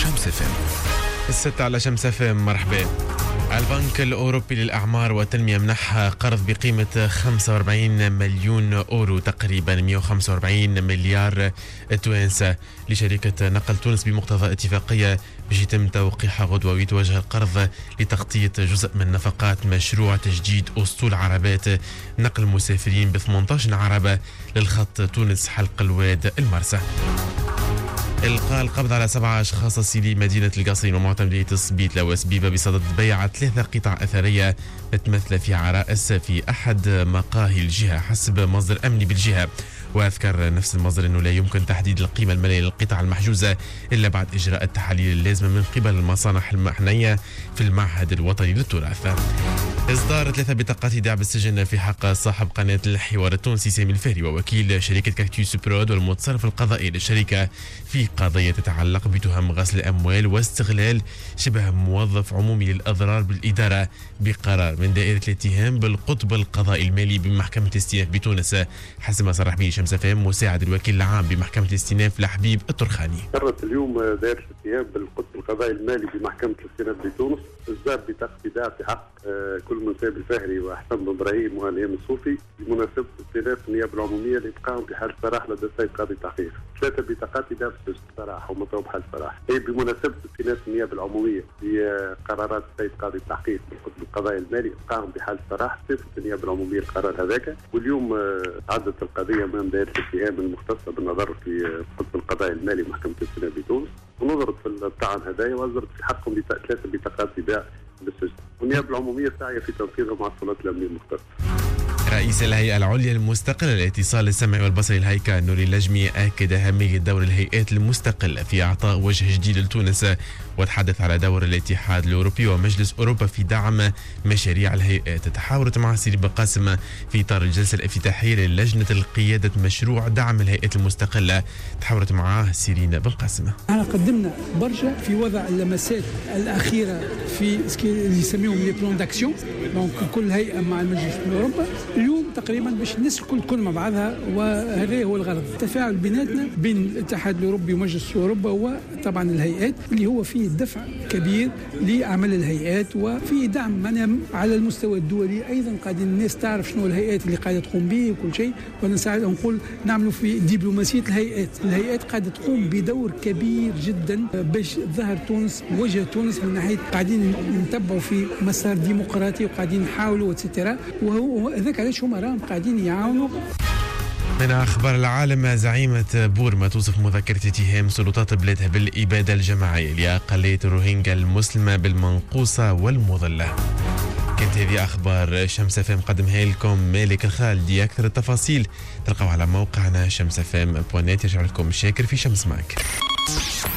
شمس FM. الستة على شمس FM. مرحبا. البنك الأوروبي للأعمار والتنمية منح قرض بقيمة 45 مليون أورو تقريبا 145 مليار توانسة لشركة نقل تونس بمقتضى اتفاقية باش يتم توقيعها غدوة، ويتوجه القرض لتغطية جزء من نفقات مشروع تجديد أسطول عربات نقل المسافرين ب 18 عربة للخط تونس حلق الواد المرسى. إلقاء القبض على 7 أشخاص سيدي مدينة القصرين ومعتمدية الصبيت وسبيبة بصدد بيع 3 قطع أثرية متمثلة في عرائس في أحد مقاهي الجهة حسب مصدر أمني بالجهة. وأذكر نفس المصدر أنه لا يمكن تحديد القيمة المالية للقطع المحجوزة إلا بعد إجراء التحاليل اللازمة من قبل المصانع المحنية في المعهد الوطني للتراث. إصدار 3 بطاقات إيداع بالسجن في حق صاحب قناة الحوار التونسي سامي الفهري ووكيل شركة كاكتوس برود والمتصرف القضائي للشركة في قضية تتعلق بتهم غسل أموال واستغلال شبه موظف عمومي للأضرار بالإدارة بقرار من دائرة الاتهام بالقطب القضائي المالي بمحكمة الاستئناف بتونس، حسب ما صرح به شمس فهم مساعد الوكيل العام بمحكمة الاستئناف لحبيب الطرخاني. قررت اليوم دائرة الاتهام بالقطب القضائي المالي بمحكمة الاستئناف بتونس إصدار بطاقة إيداع في حق كل من سامي الفهري وحسن بن ابراهيم وهليم الصوفي بمناسبة استئناف النيابة العمومية لإبقائهم بحال سراح لدى السيد قاضي التحقيق. 3 بطاقات إيداع في السجن صراحة ومطلوب بحال سراح. هي بمناسبة استئناف النيابة العمومية بقرارات السيد قاضي التحقيق بالقطب القضائي المالي إبقائهم بحال سراح صفة النيابة العمومية القرار هذاك. واليوم عدت القضية أمام دائرة الاتهام المختصة بالنظر في القطب القضائي المالي محكمة الاستئناف بتونس، ونظرت في الطعن هذايا وأصدرت في حقهم 3 بطاقات إيداع بالسجن، والنيابة العمومية سعي في تنفيذها مع السلطات الأمنية المختصة. رئيس الهيئة العليا المستقلة للاتصال السمعي والبصري الهيكا نوري اللجمي أكد أهمية دور الهيئات المستقلة في إعطاء وجه جديد لتونس، وتحدث على دور الاتحاد الأوروبي ومجلس أوروبا في دعم مشاريع الهيئات. تحاورت مع سيري بن قاسم في إطار الجلسة الافتتاحية للجنة القيادة مشروع دعم الهيئات المستقلة. تحاورت معاه سيرين بن قاسم. احنا قدمنا برشا في وضع اللمسات الأخيرة في اللي يسميهم لي بلان داكسيون، دونك كل هيئة مع المجلس الأوروبي اليوم تقريبا باش الناس الكل مع بعضها، وهذا هو الغرض، التفاعل بيناتنا بين الاتحاد الأوروبي ومجلس أوروبا وطبعا الهيئات اللي هو فيه دفع كبير لعمل الهيئات وفي دعم على المستوى الدولي. ايضا قاعدين الناس تعرف شنو الهيئات اللي قاعده تقوم به وكل شيء، وانا ساعات نقول نعملوا في دبلوماسيه الهيئات قاعده تقوم بدور كبير جدا باش ظهر تونس وجه تونس من ناحيه قاعدين نتبعوا في مسار ديمقراطي وقاعدين نحاولوا وتسترا، وهو هذاك علاش هما راهم قاعدين يعاونوا. من أخبار العالم، زعيمة بورما توصف مذكرة اتهام سلطات بلادها بالإبادة الجماعية لأقلية الروهينجا المسلمة بالمنقوصة والمضلة. كانت هذه أخبار شمس FM قدمها لكم مالك الخالدي. أكثر التفاصيل تلقوا على موقعنا شمس FM.net. يرجع لكم شاكر في شمس معك.